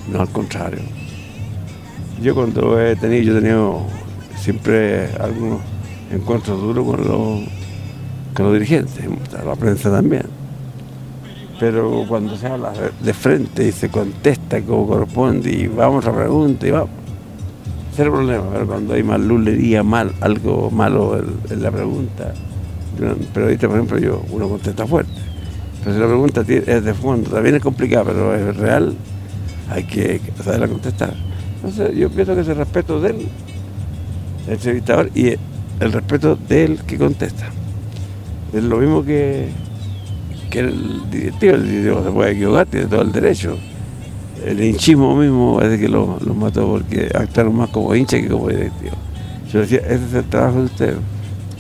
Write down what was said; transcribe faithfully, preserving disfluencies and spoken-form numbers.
No, al contrario. Yo cuando he tenido, yo he tenido siempre algunos encuentros duros con los, con los dirigentes, la prensa también. Pero cuando se habla de frente y se contesta como corresponde y vamos a la pregunta y vamos, ese es el problema. Pero cuando hay malulería, mal, algo malo en, en la pregunta, un periodista, por ejemplo, yo, uno contesta fuerte. Pero si la pregunta es de fondo, también es complicada, pero es real, hay que saberla contestar. Entonces yo pienso que es el respeto del entrevistador y el respeto del que contesta. Es lo mismo que, que el directivo, el directivo se puede equivocar, tiene todo el derecho. El hinchismo mismo es de que lo, lo mató porque actuaron más como hincha que como directivo. Yo decía, ese es el trabajo de ustedes.